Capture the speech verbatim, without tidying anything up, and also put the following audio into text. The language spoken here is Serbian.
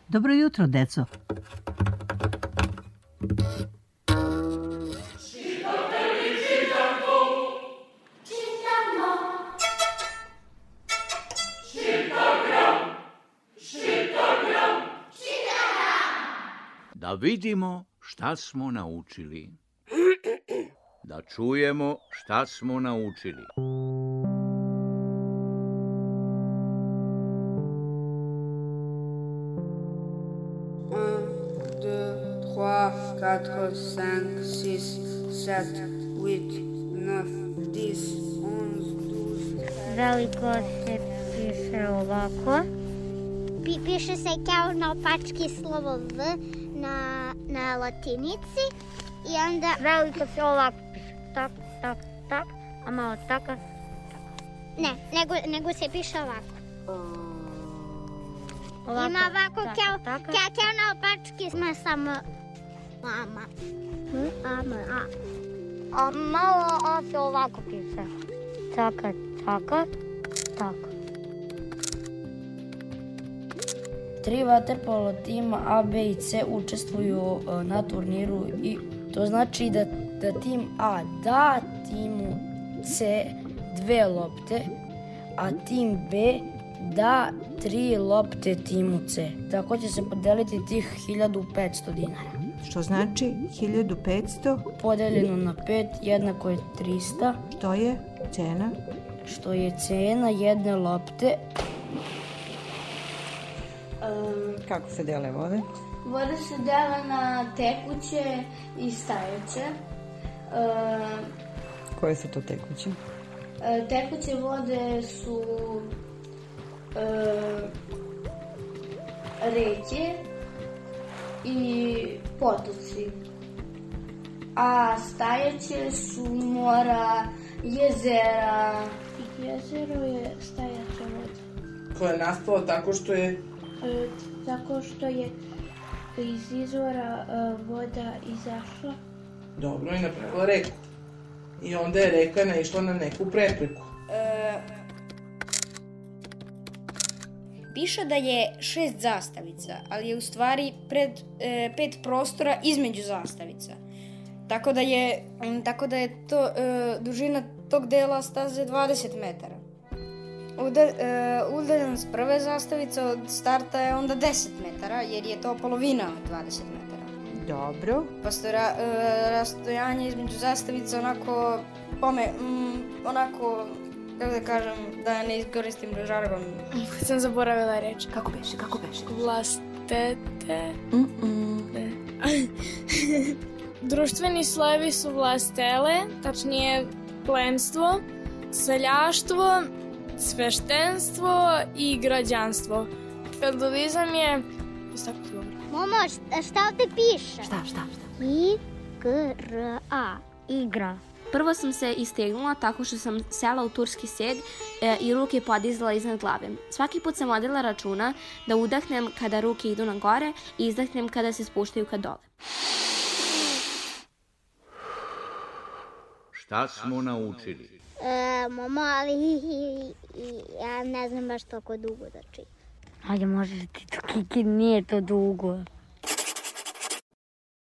Dobro jutro, deco. Da vidimo šta smo naučili. Da čujemo šta smo naučili. quatre, cinq, six, sept, huit, neuf, dix, onze, douze. Veliko se piše ovako. Piše se kao na opački slovo V na, na latinici i onda... Veliko se ovako piše. Tak, tak, tak, a malo taka. Ne, nego, nego se piše ovako. Ovako. Ima ovako taka, kao, taka. kao, kao na opački smo samo... Mama. Mama, a. A malo a se ovako piše. Taka, taka, taka. Tri vaterpolo tima A, B i C učestvuju na turniru i to znači da, da tim A da timu C dve lopte, a tim B da tri lopte timu C. Tako će se podeliti tih hiljadu petsto dinara. Što znači hiljadu petsto podeljeno na pet jednako je trista. Što je cena? Što je cena jedne lopte. Um, kako se dele vode? Vode se dele na tekuće i stajeće. Um, Koje su to tekuće? Uh, tekuće vode su uh, reke i potoci, a stajeće su mora, jezera. Jezero je stajaća voda. Koja je nastala tako što je... E, tako što je iz izvora e, voda izašla. Dobro, i napravila reku. I onda je reka naišla na neku prepreku. E, piše da je šest zastavica, ali je u stvari pred, e, pet prostora između zastavica. Tako da je, tako da je to, e, dužina tog dela staze dvadeset metara. Uda, e, udaljen s prve zastavice od starta je onda deset metara, jer je to polovina od dvadeset metara. Dobro. Postoje ra, e, rastojanje između zastavica onako, pome, mm, onako, kako da kažem, da ne iskoristim žargon. Sam zaboravila reč. Kako beše, kako beše? Vlastete. Mm-mm. Društveni slojevi su vlastele, tačnije plemstvo, seljaštvo, sveštenstvo i građanstvo. Feudalizam je... Momo, šta ovde piše? Šta, šta, šta? I, G, R, A. Igra. Prvo sam se istegnula tako što sam sela u turski sed e, i ruke podizala iznad glave. Svaki put sam vodila računa da udahnem kada ruke idu na gore i izdahnem kada se spuštaju ka dole. Šta smo naučili? E, Momo, ali ja ne znam baš toliko dugo da čitam. Ajde, možeš ti to, Kiki, nije to dugo.